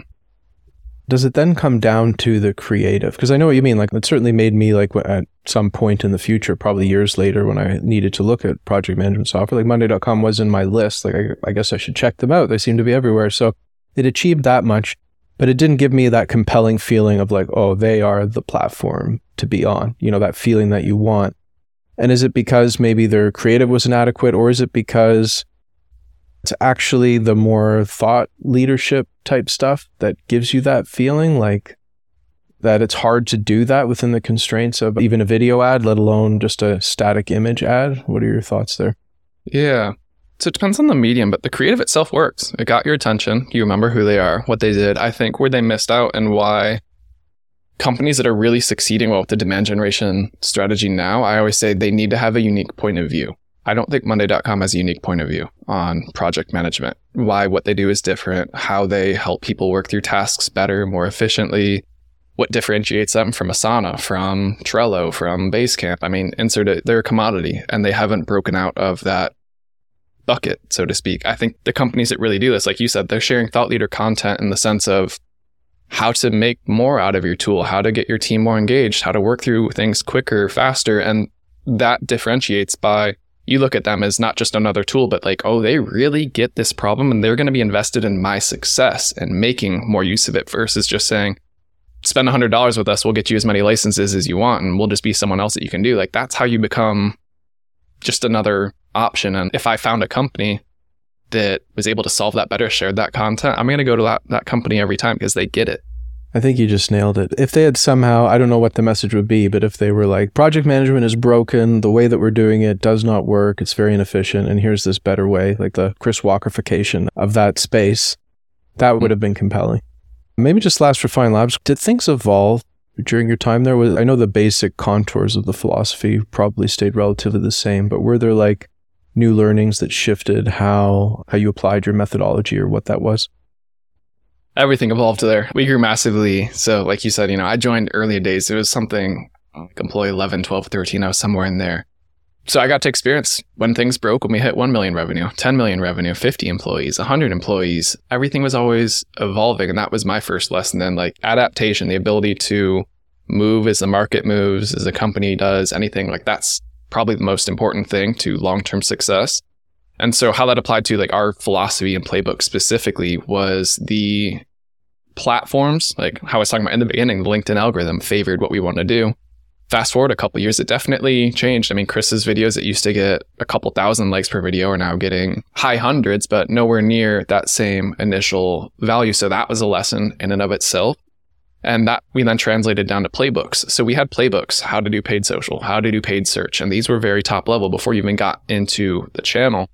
S1: Does it then come down to the creative? Because I know what you mean. Like, it certainly made me, like, at some point in the future, probably years later, when I needed to look at project management software, like Monday dot com was in my list. Like, I, I guess I should check them out. They seem to be everywhere. So it achieved that much, but it didn't give me that compelling feeling of like, oh, they are the platform to be on, you know, that feeling that you want. And is it because maybe their creative was inadequate, or is it because it's actually the more thought leadership type stuff that gives you that feeling, like that it's hard to do that within the constraints of even a video ad, let alone just a static image ad? What are your thoughts there?
S2: Yeah. So it depends on the medium, but the creative itself works. It got your attention. You remember who they are, what they did. I think where they missed out and why companies that are really succeeding well with the demand generation strategy now, I always say they need to have a unique point of view. I don't think Monday dot com has a unique point of view on project management. Why what they do is different, how they help people work through tasks better, more efficiently, what differentiates them from Asana, from Trello, from Basecamp. I mean, insert it, they're a commodity and they haven't broken out of that bucket, so to speak. I think the companies that really do this, like you said, they're sharing thought leader content in the sense of how to make more out of your tool, how to get your team more engaged, how to work through things quicker, faster. And that differentiates by, you look at them as not just another tool, but like, oh, they really get this problem and they're going to be invested in my success and making more use of it versus just saying, spend one hundred dollars with us, we'll get you as many licenses as you want and we'll just be someone else that you can do. Like, that's how you become just another option. And if I found a company that was able to solve that better, shared that content, I'm going to go to that, that company every time because they get it.
S1: I think you just nailed it. If they had somehow, I don't know what the message would be, but if they were like, project management is broken, the way that we're doing it does not work, it's very inefficient, and here's this better way, like the Chris Walkerification of that space, that would have been compelling. Maybe just last for Fine Labs, did things evolve during your time there? I know the basic contours of the philosophy probably stayed relatively the same, but were there like new learnings that shifted how how you applied your methodology or what that was?
S2: Everything evolved there. We grew massively. So like you said, you know, I joined early days. It was something like employee eleven, twelve, thirteen. I was somewhere in there. So I got to experience when things broke, when we hit one million revenue, ten million revenue, fifty employees, one hundred employees. Everything was always evolving. And that was my first lesson. Then like adaptation, the ability to move as the market moves, as the company does, anything like that's probably the most important thing to long-term success. And so how that applied to like our philosophy and playbook specifically was the platforms, like how I was talking about in the beginning, the LinkedIn algorithm favored what we want to do. Fast forward a couple of years, it definitely changed. I mean, Chris's videos that used to get a couple thousand likes per video are now getting high hundreds, but nowhere near that same initial value. So that was a lesson in and of itself. And that we then translated down to playbooks. So we had playbooks, how to do paid social, how to do paid search. And these were very top level before you even got into the channel.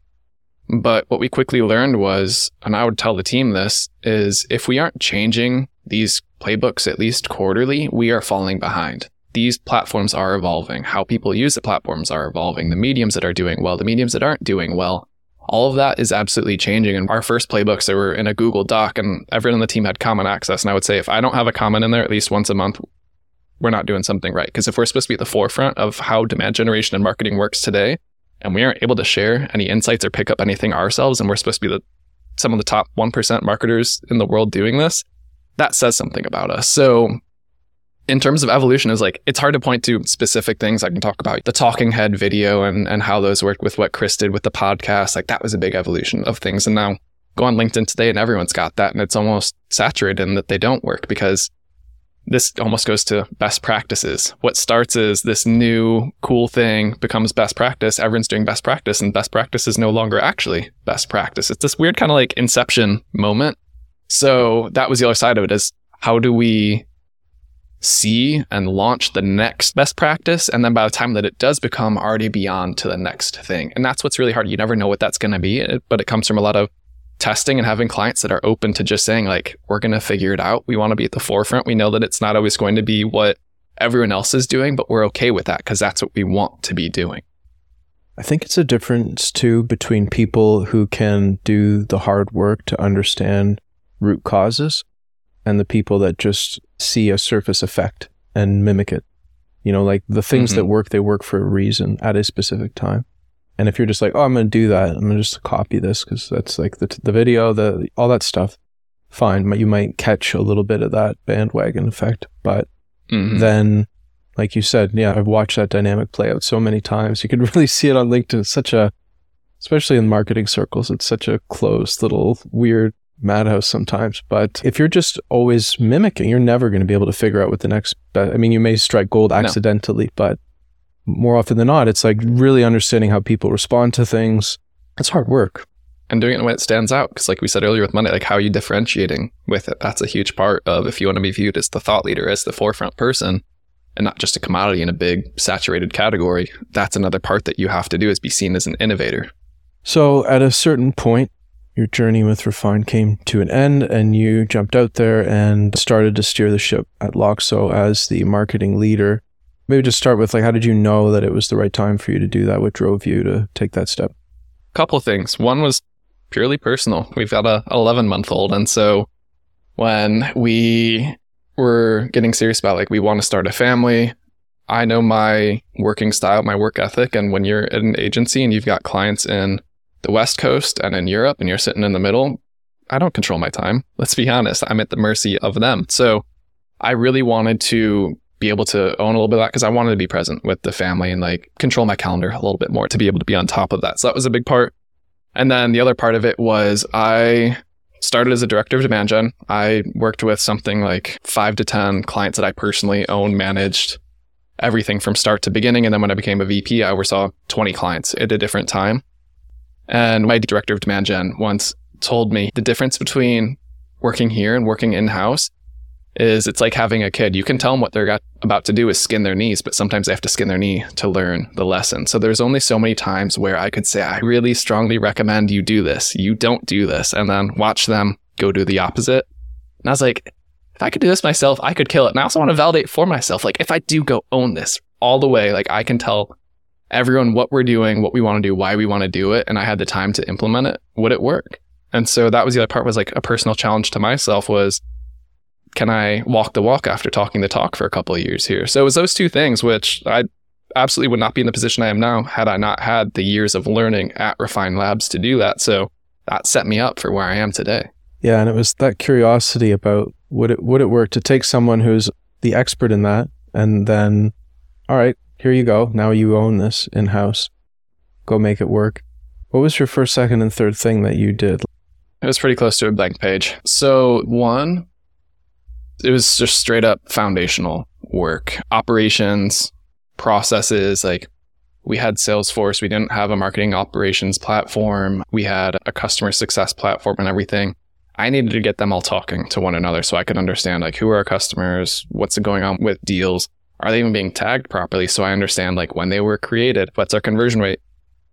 S2: But what we quickly learned was, and I would tell the team this, is if we aren't changing these playbooks at least quarterly, we are falling behind. These platforms are evolving. How people use the platforms are evolving. The mediums that are doing well, the mediums that aren't doing well, all of that is absolutely changing. And our first playbooks, they were in a Google Doc and everyone on the team had common access. And I would say if I don't have a comment in there at least once a month, we're not doing something right. Because if we're supposed to be at the forefront of how demand generation and marketing works today, and we aren't able to share any insights or pick up anything ourselves, and we're supposed to be the some of the top one percent marketers in the world doing this, that says something about us. So in terms of evolution, is like, it's hard to point to specific things. I can talk about the talking head video and, and how those worked with what Chris did with the podcast. Like that was a big evolution of things. And now go on LinkedIn today and everyone's got that. And it's almost saturated in that they don't work because this almost goes to best practices. What starts as this new cool thing becomes best practice. Everyone's doing best practice and best practice is no longer actually best practice. It's this weird kind of like inception moment. So that was the other side of it, is how do we see and launch the next best practice? And then by the time that it does become already beyond to the next thing. And that's what's really hard. You never know what that's going to be, but it comes from a lot of testing and having clients that are open to just saying like, we're going to figure it out. We want to be at the forefront. We know that it's not always going to be what everyone else is doing, but we're okay with that because that's what we want to be doing.
S1: I think it's a difference too between people who can do the hard work to understand root causes and the people that just see a surface effect and mimic it. You know, like the things mm-hmm. that work, they work for a reason at a specific time. And if you're just like, oh, I'm going to do that, I'm going to just copy this because that's like the the video, the all that stuff, fine. You might catch a little bit of that bandwagon effect. But mm-hmm. then, like you said, yeah, I've watched that dynamic play out so many times. You can really see it on LinkedIn. It's such a, especially in marketing circles, it's such a closed little weird madhouse sometimes. But if you're just always mimicking, you're never going to be able to figure out what the next best, I mean, you may strike gold accidentally, no. but more often than not, it's like really understanding how people respond to things. It's hard work.
S2: And doing it in a way that stands out. Because like we said earlier with Monday, like how are you differentiating with it? That's a huge part of if you want to be viewed as the thought leader, as the forefront person, and not just a commodity in a big saturated category. That's another part that you have to do, is be seen as an innovator.
S1: So at a certain point, your journey with Refine came to an end and you jumped out there and started to steer the ship at Loxo as the marketing leader. Maybe just start with like, how did you know that it was the right time for you to do that? What drove you to take that step?
S2: Couple of things. One was purely personal. We've got a eleven month old. And so when we were getting serious about like, we want to start a family, I know my working style, my work ethic. And when you're at an agency and you've got clients in the West Coast and in Europe and you're sitting in the middle, I don't control my time. Let's be honest. I'm at the mercy of them. So I really wanted to be able to own a little bit of that because I wanted to be present with the family and like control my calendar a little bit more to be able to be on top of that. So that was a big part. And then the other part of it was I started as a director of demand gen. I worked with something like five to ten clients that I personally owned, managed everything from start to beginning. And then when I became a V P, I oversaw twenty clients at a different time. And my director of demand gen once told me the difference between working here and working in-house is it's like having a kid. You can tell them what they're got, about to do is skin their knees, but sometimes they have to skin their knee to learn the lesson. So there's only so many times where I could say, I really strongly recommend you do this. You don't do this. And then watch them go do the opposite. And I was like, if I could do this myself, I could kill it. And I also want to validate for myself. Like if I do go own this all the way, like I can tell everyone what we're doing, what we want to do, why we want to do it. And I had the time to implement it. Would it work? And so that was the other part, was like a personal challenge to myself was, can I walk the walk after talking the talk for a couple of years here? So it was those two things, which I absolutely would not be in the position I am now had I not had the years of learning at Refine Labs to do that. So that set me up for where I am today.
S1: Yeah, and it was that curiosity about would it would it work to take someone who's the expert in that and then, all right, here you go. Now you own this in-house. Go make it work. What was your first, second, and third thing that you did?
S2: It was pretty close to a blank page. So one, it was just straight up foundational work, operations, processes. Like we had Salesforce. We didn't have a marketing operations platform. We had a customer success platform and everything. I needed to get them all talking to one another so I could understand like who are our customers, what's going on with deals, are they even being tagged properly? So I understand like when they were created, what's our conversion rate?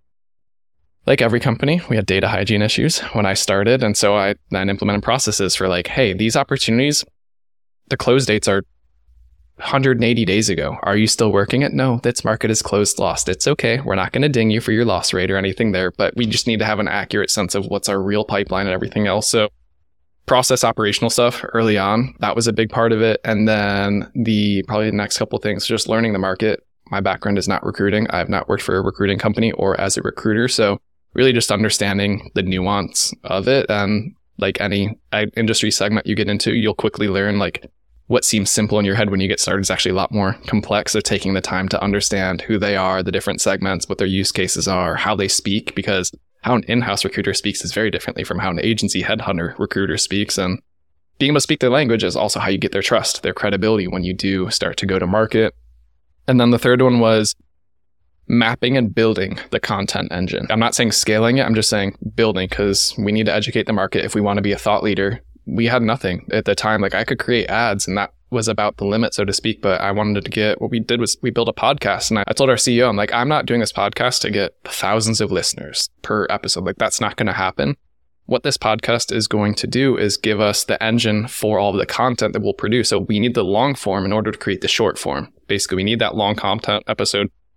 S2: Like every company, we had data hygiene issues when I started. And so I then implemented processes for like, hey, these opportunities, the close dates are one hundred eighty days ago. Are you still working it? No, this market is closed, lost. It's okay. We're not going to ding you for your loss rate or anything there, but we just need to have an accurate sense of what's our real pipeline and everything else. So process operational stuff early on, that was a big part of it. And then the probably the next couple of things, just learning the market. My background is not recruiting. I have not worked for a recruiting company or as a recruiter. So really just understanding the nuance of it. And like any industry segment you get into, you'll quickly learn like what seems simple in your head when you get started is actually a lot more complex. So taking the time to understand who they are, the different segments, what their use cases are, how they speak, because how an in-house recruiter speaks is very differently from how an agency headhunter recruiter speaks. And being able to speak their language is also how you get their trust, their credibility when you do start to go to market. And then the third one was mapping and building the content engine. I'm not saying scaling it, I'm just saying building, because we need to educate the market if we want to be a thought leader. We had nothing at the time. Like I could create ads and that was about the limit, so to speak, but I wanted to get, what we did was we built a podcast. And I, I told our C E O, I'm like, I'm not doing this podcast to get thousands of listeners per episode. Like that's not going to happen. What this podcast is going to do is give us the engine for all of the content that we'll produce. So we need the long form in order to create the short form. Basically, we need that long content episode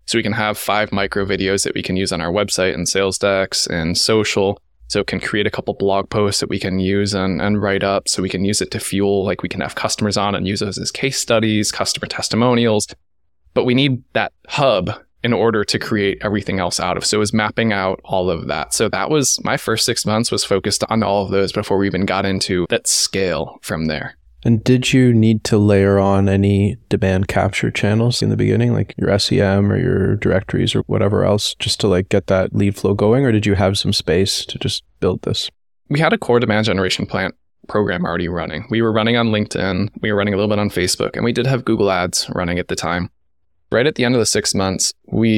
S2: So we can have five micro videos that we can use on our website and sales decks and social. So it can create a couple blog posts that we can use and, and write up. So we can use it to fuel, like we can have customers on and use those as case studies, customer testimonials. But we need that hub in order to create everything else out of. So it was mapping out all of that. So that was my first six months was focused on all of those before we even got into that scale from there.
S1: And did you need to layer on any demand capture channels in the beginning, like your S E M or your directories or whatever else, just to like get that lead flow going? Or did you have some space to just build this?
S2: We had a core demand generation plant program already running. We were running on LinkedIn. We were running a little bit on Facebook, and we did have Google Ads running at the time. Right at the end of the six months,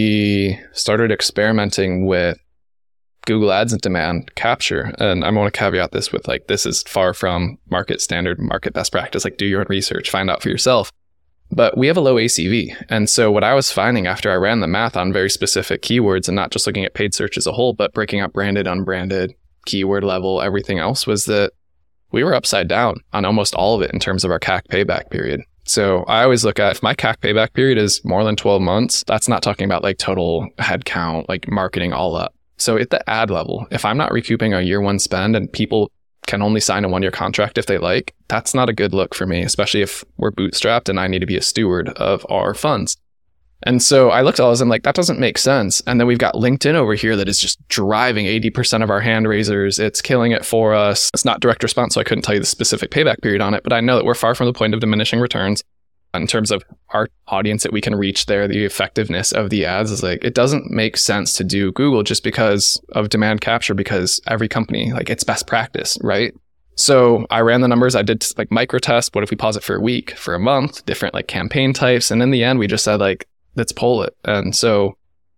S2: we started experimenting with Google Ads and demand capture. And I want to caveat this with like, this is far from market standard, market best practice. Like do your own research, find out for yourself. But we have a low A C V. And so what I was finding after I ran the math on very specific keywords and not just looking at paid search as a whole, but breaking up branded, unbranded, keyword level, everything else, was that we were upside down on almost all of it in terms of our C A C payback period. So I always look at if my C A C payback period is more than twelve months, that's not talking about like total headcount, like marketing all up. So at the ad level, if I'm not recouping a year one spend and people can only sign a one year contract if they like, that's not a good look for me, especially if we're bootstrapped and I need to be a steward of our funds. And so I looked at all this and like, that doesn't make sense. And then we've got LinkedIn over here that is just driving eighty percent of our hand raisers. It's killing it for us. It's not direct response, so I couldn't tell you the specific payback period on it, but I know that we're far from the point of diminishing returns. In terms of our audience that we can reach there, the effectiveness of the ads is like, it doesn't make sense to do Google just because of demand capture, because every company, like it's best practice, right? So I ran the numbers. I did like micro test. What if we pause it for a week, for a month, different like campaign types. And in the end, we just said like, let's pull it. And so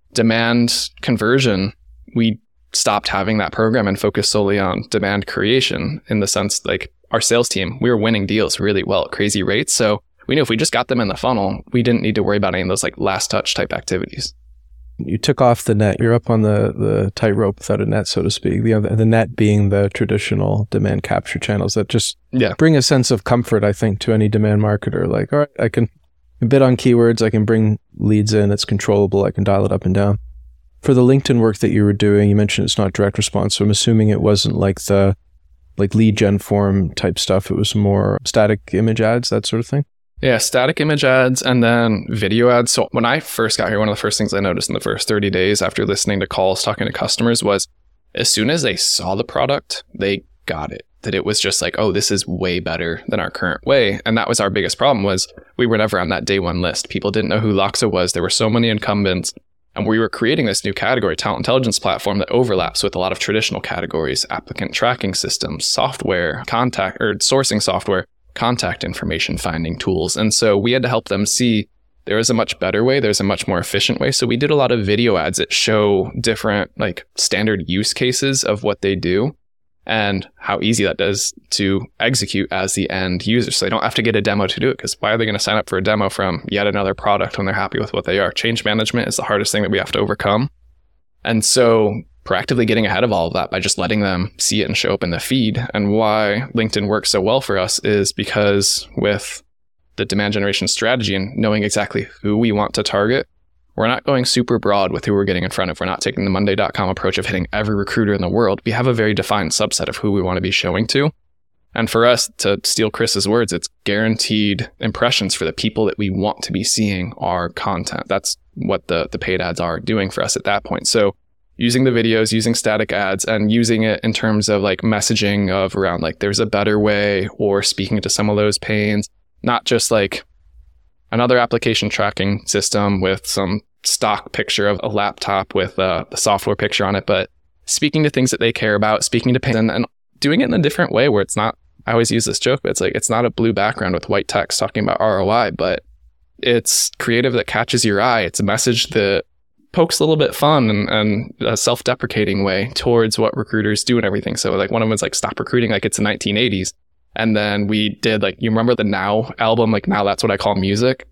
S2: demand conversion, we stopped having that program and focused solely on demand creation in the sense like our sales team, we were winning deals really well at crazy rates. So we knew if we just got them in the funnel, we didn't need to worry about any of those like last touch type activities.
S1: You took off the net. You're up on the, the tightrope without a net, so to speak. The, the net being the traditional demand capture channels that just
S2: yeah.
S1: bring a sense of comfort, I think, to any demand marketer. Like, all right, I can bid on keywords. I can bring leads in. It's controllable. I can dial it up and down. For the LinkedIn work that you were doing, you mentioned it's not direct response. So I'm assuming it wasn't like the like lead gen form type stuff. It was more static image ads, that sort of thing.
S2: Yeah, static image ads and then video ads. So when I first got here, one of the first things I noticed in the first thirty days after listening to calls, talking to customers was as soon as they saw the product, they got it. That it was just like, oh, this is way better than our current way. And that was our biggest problem was we were never on that day one list. People didn't know who Loxo was. There were so many incumbents. And we were creating this new category, talent intelligence platform that overlaps with a lot of traditional categories, applicant tracking systems, software, contact or sourcing software, contact information finding tools. And so we had to help them see there is a much better way. There's a much more efficient way. So we did a lot of video ads that show different like standard use cases of what they do and how easy that does to execute as the end user. So they don't have to get a demo to do it, because why are they going to sign up for a demo from yet another product when they're happy with what they are? Change management is the hardest thing that we have to overcome. And so proactively getting ahead of all of that by just letting them see it and show up in the feed. And why LinkedIn works so well for us is because with the demand generation strategy and knowing exactly who we want to target, we're not going super broad with who we're getting in front of. We're not taking the Monday dot com approach of hitting every recruiter in the world. We have a very defined subset of who we want to be showing to. And for us, to steal Chris's words, it's guaranteed impressions for the people that we want to be seeing our content. That's what the, the paid ads are doing for us at that point. So using the videos, using static ads, and using it in terms of like messaging of around like there's a better way, or speaking to some of those pains, not just like another application tracking system with some stock picture of a laptop with uh, the software picture on it, but speaking to things that they care about, speaking to pain, and, and doing it in a different way where it's not, I always use this joke, but it's like, it's not a blue background with white text talking about R O I, but it's creative that catches your eye. It's a message that pokes a little bit fun and, and a self-deprecating way towards what recruiters do and everything. So like one of them was like, stop recruiting like it's the nineteen eighties. And then we did like, you remember the Now album, like Now That's What I Call Music.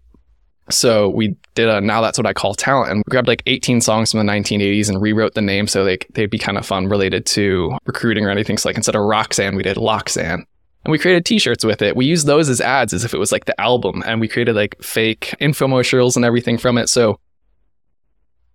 S2: So we did a Now That's What I Call Talent, and we grabbed like eighteen songs from the nineteen eighties and rewrote the name so they, they'd be kind of fun related to recruiting or anything. So like instead of Roxanne, we did Loxanne. And we created t-shirts with it. We used those as ads as if it was like the album. And we created like fake infomercials and everything from it. So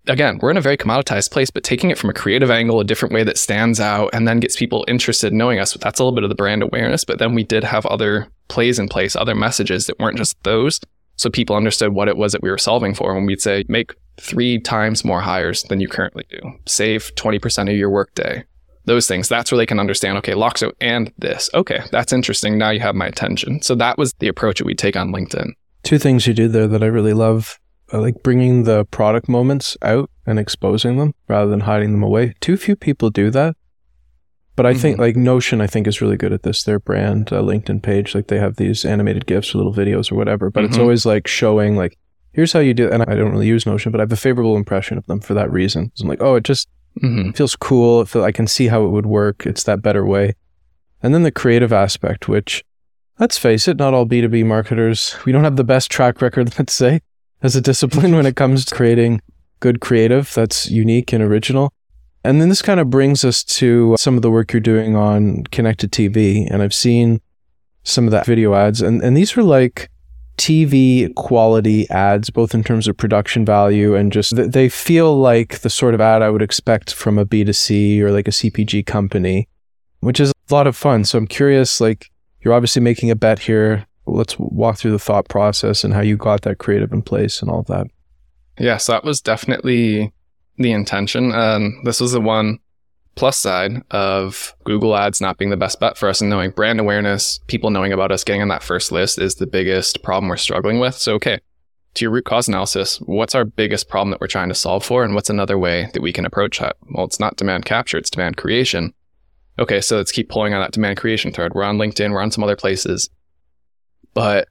S2: again, we're in a very commoditized place, but taking it from a creative angle, a different way that stands out and then gets people interested in knowing us, that's a little bit of the brand awareness. But then we did have other plays in place, other messages that weren't just those. So people understood what it was that we were solving for when we'd say, make three times more hires than you currently do, save twenty percent of your workday. Those things, that's where they can understand, okay, Loxo and this. Okay, that's interesting. Now you have my attention. So that was the approach that we take on LinkedIn.
S1: Two things you do there that I really love. I like bringing the product moments out and exposing them rather than hiding them away. Too few people do that. But I mm-hmm. think like Notion, I think is really good at this. Their brand uh, LinkedIn page, like they have these animated GIFs or little videos or whatever, but mm-hmm. it's always like showing like, here's how you do it. And I don't really use Notion, but I have a favorable impression of them for that reason. So I'm like, oh, it just mm-hmm. feels cool. It feel, I can see how it would work. It's that better way. And then the creative aspect, which let's face it, not all B two B marketers, we don't have the best track record, let's say, as a discipline when it comes to creating good creative that's unique and original. And then this kind of brings us to some of the work you're doing on connected T V. And I've seen some of that video ads. And, and these are like T V quality ads, both in terms of production value and just th- they feel like the sort of ad I would expect from a B two C or like a C P G company, which is a lot of fun. So I'm curious, like you're obviously making a bet here. Let's walk through the thought process and how you got that creative in place and all of that.
S2: Yeah, so that was definitely the intention. And this was the one plus side of Google Ads not being the best bet for us, and knowing brand awareness, people knowing about us, getting on that first list is the biggest problem we're struggling with. So, okay, to your root cause analysis, what's our biggest problem that we're trying to solve for? And what's another way that we can approach that? Well, it's not demand capture, it's demand creation. Okay, so let's keep pulling on that demand creation thread. We're on LinkedIn, we're on some other places. But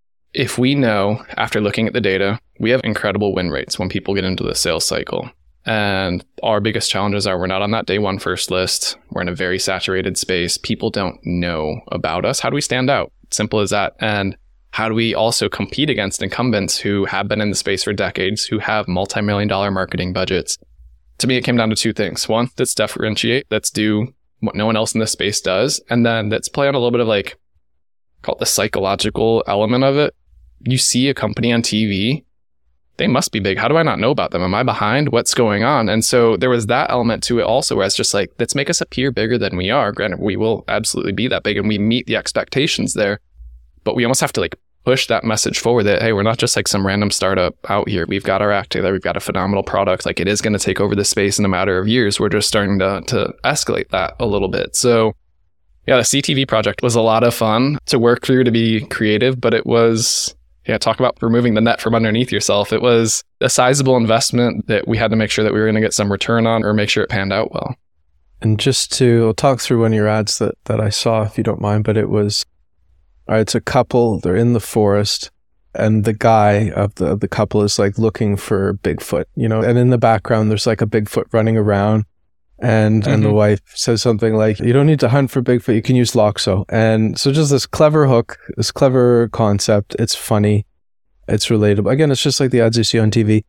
S2: if we know, after looking at the data, we have incredible win rates when people get into the sales cycle. And our biggest challenges are we're not on that day one first list. We're in a very saturated space. People don't know about us. How do we stand out? Simple as that. And how do we also compete against incumbents who have been in the space for decades, who have multi-million dollar marketing budgets? To me, it came down to two things. One, let's differentiate. Let's do what no one else in this space does. And then let's play on a little bit of like, call it the psychological element of it. You see a company on T V, they must be big. How do I not know about them? Am I behind? What's going on? And so there was that element to it also, where it's just like, let's make us appear bigger than we are. Granted, we will absolutely be that big and we meet the expectations there, but we almost have to like push that message forward that, hey, we're not just like some random startup out here. We've got our act together. We've got a phenomenal product. Like it is going to take over this space in a matter of years. We're just starting to, to escalate that a little bit. So yeah, the C T V project was a lot of fun to work through, to be creative, but it was, yeah, talk about removing the net from underneath yourself. It was a sizable investment that we had to make sure that we were going to get some return on or make sure it panned out well.
S1: And just to I'll talk through one of your ads that, that I saw, if you don't mind, but it was, all right, it's a couple, they're in the forest, and the guy of the, of the couple is like looking for Bigfoot, you know, and in the background, there's like a Bigfoot running around. And mm-hmm. and the wife says something like, you don't need to hunt for Bigfoot, you can use Loxo. And so just this clever hook, this clever concept. It's funny. It's relatable. Again, it's just like the ads you see on T V.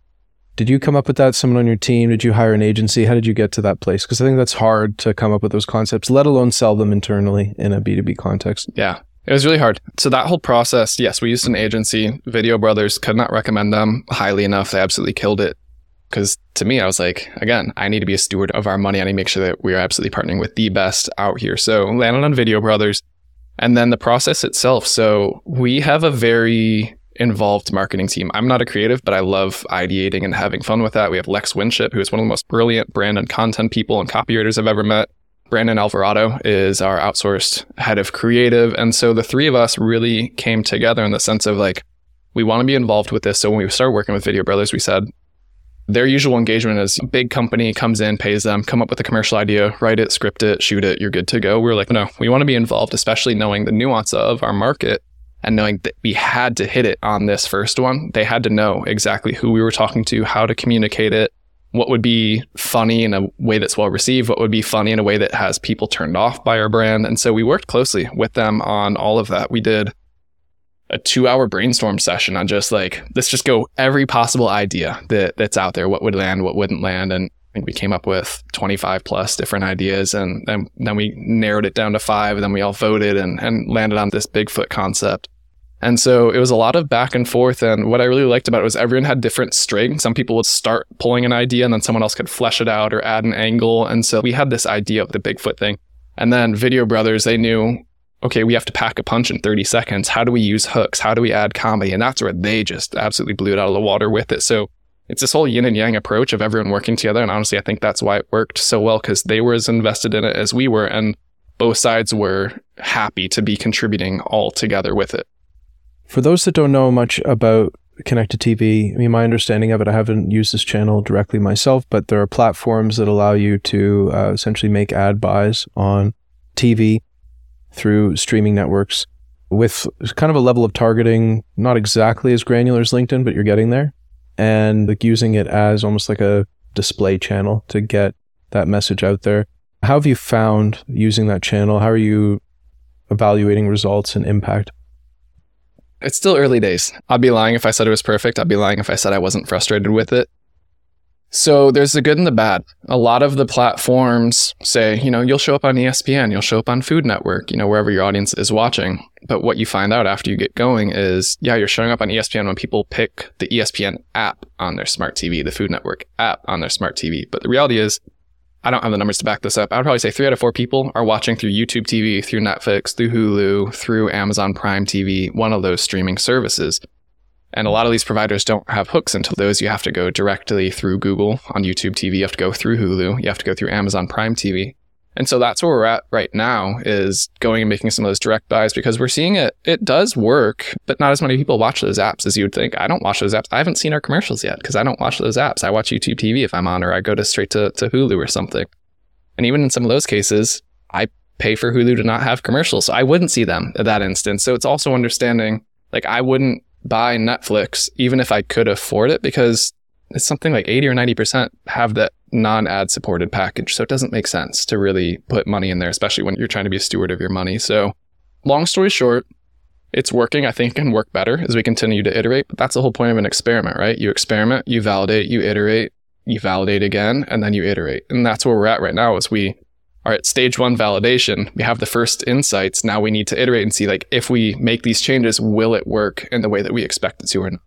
S1: Did you come up with that? Someone on your team? Did you hire an agency? How did you get to that place? Because I think that's hard to come up with those concepts, let alone sell them internally in a B two B context.
S2: Yeah, it was really hard. So that whole process, yes, we used an agency, Video Brothers, could not recommend them highly enough. They absolutely killed it. Because to me, I was like, again, I need to be a steward of our money. I need to make sure that we are absolutely partnering with the best out here. So landed on Video Brothers. And then the process itself. So we have a very involved marketing team. I'm not a creative, but I love ideating and having fun with that. We have Lex Winship, who is one of the most brilliant brand and content people and copywriters I've ever met. Brandon Alvarado is our outsourced head of creative. And so the three of us really came together in the sense of like, we want to be involved with this. So when we started working with Video Brothers, we said, their usual engagement is a big company comes in, pays them, come up with a commercial idea, write it, script it, shoot it, you're good to go. We were like, no, we want to be involved, especially knowing the nuance of our market and knowing that we had to hit it on this first one. They had to know exactly who we were talking to, how to communicate it, what would be funny in a way that's well received, what would be funny in a way that has people turned off by our brand. And so we worked closely with them on all of that. We did a two hour brainstorm session on just like, let's just go every possible idea that that's out there. What would land, what wouldn't land. And I think we came up with twenty-five plus different ideas. And then, then we narrowed it down to five. And then we all voted and, and landed on this Bigfoot concept. And so it was a lot of back and forth. And what I really liked about it was everyone had different strengths. Some people would start pulling an idea and then someone else could flesh it out or add an angle. And so we had this idea of the Bigfoot thing. And then Video Brothers, they knew, okay, we have to pack a punch in thirty seconds. How do we use hooks? How do we add comedy? And that's where they just absolutely blew it out of the water with it. So it's this whole yin and yang approach of everyone working together. And honestly, I think that's why it worked so well, because they were as invested in it as we were. And both sides were happy to be contributing all together with it.
S1: For those that don't know much about Connected T V, I mean, my understanding of it, I haven't used this channel directly myself, but there are platforms that allow you to uh, essentially make ad buys on T V through streaming networks with kind of a level of targeting, not exactly as granular as LinkedIn, but you're getting there. And like using it as almost like a display channel to get that message out there. How have you found using that channel? How are you evaluating results and impact?
S2: It's still early days. I'd be lying if I said it was perfect. I'd be lying if I said I wasn't frustrated with it. So there's the good and the bad. A lot of the platforms say, you know, you'll show up on E S P N, you'll show up on Food Network, you know, wherever your audience is watching. But what you find out after you get going is, yeah, you're showing up on E S P N when people pick the E S P N app on their smart T V, the Food Network app on their smart T V. But the reality is, I don't have the numbers to back this up. I would probably say three out of four people are watching through YouTube T V, through Netflix, through Hulu, through Amazon Prime T V, one of those streaming services. And a lot of these providers don't have hooks into those. You have to go directly through Google on YouTube T V. You have to go through Hulu. You have to go through Amazon Prime T V. And so that's where we're at right now, is going and making some of those direct buys, because we're seeing it. It does work, but not as many people watch those apps as you would think. I don't watch those apps. I haven't seen our commercials yet because I don't watch those apps. I watch YouTube T V if I'm on, or I go to straight to, to Hulu or something. And even in some of those cases, I pay for Hulu to not have commercials. So I wouldn't see them at that instance. So it's also understanding, like, I wouldn't buy Netflix even if I could afford it, because it's something like eighty or ninety percent have that non-ad supported package. So it doesn't make sense to really put money in there, especially when you're trying to be a steward of your money. So long story short, it's working. I think it can work better as we continue to iterate, but that's the whole point of an experiment, right? You experiment, you validate, you iterate, you validate again, and then you iterate. And that's where we're at right now, is we are at stage one validation. We have the first insights. Now we need to iterate and see, like, if we make these changes, will it work in the way that we expect it to or not?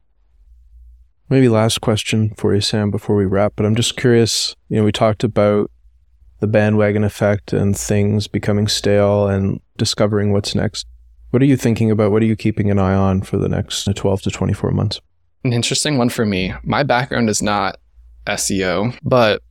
S1: Maybe last question for you, Sam, before we wrap, but I'm just curious, you know, we talked about the bandwagon effect and things becoming stale and discovering what's next. What are you thinking about? What are you keeping an eye on for the next twelve to twenty-four months?
S2: An interesting one for me. My background is not S E O, but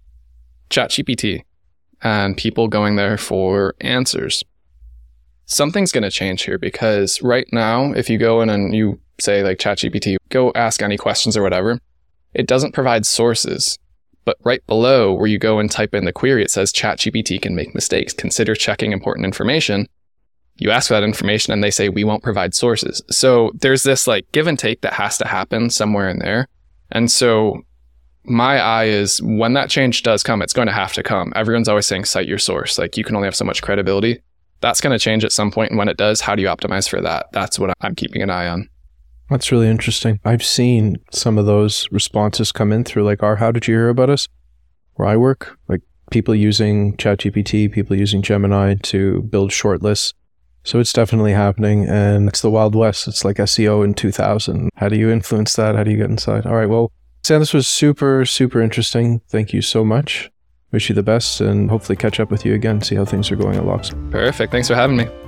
S2: ChatGPT and people going there for answers. Something's going to change here, because right now, if you go in and you say, like, ChatGPT, go ask any questions or whatever, it doesn't provide sources. But right below where you go and type in the query, it says ChatGPT can make mistakes. Consider checking important information. You ask for that information and they say, we won't provide sources. So there's this like give and take that has to happen somewhere in there. And so my eye is, when that change does come, it's going to have to come. Everyone's always saying, cite your source. Like, you can only have so much credibility. That's going to change at some point. And when it does, how do you optimize for that? That's what I'm keeping an eye on.
S1: That's really interesting. I've seen some of those responses come in through like our How Did You Hear About Us, where I work, like people using ChatGPT, people using Gemini to build short lists. So it's definitely happening, and it's the Wild West. It's like S E O in two thousand. How do you influence that? How do you get inside? All right, well, Sam, this was super, super interesting. Thank you so much. Wish you the best, and hopefully catch up with you again, see how things are going at Loxo.
S2: Perfect. Thanks for having me.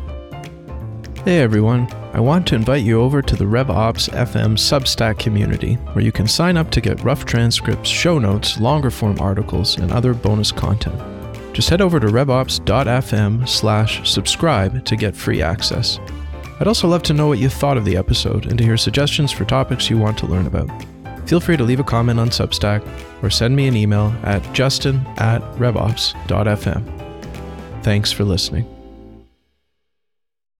S1: Hey everyone, I want to invite you over to the RevOps F M Substack community, where you can sign up to get rough transcripts, show notes, longer form articles, and other bonus content. Just head over to revops.fm slash subscribe to get free access. I'd also love to know what you thought of the episode and to hear suggestions for topics you want to learn about. Feel free to leave a comment on Substack or send me an email at justin at revops.fm. Thanks for listening.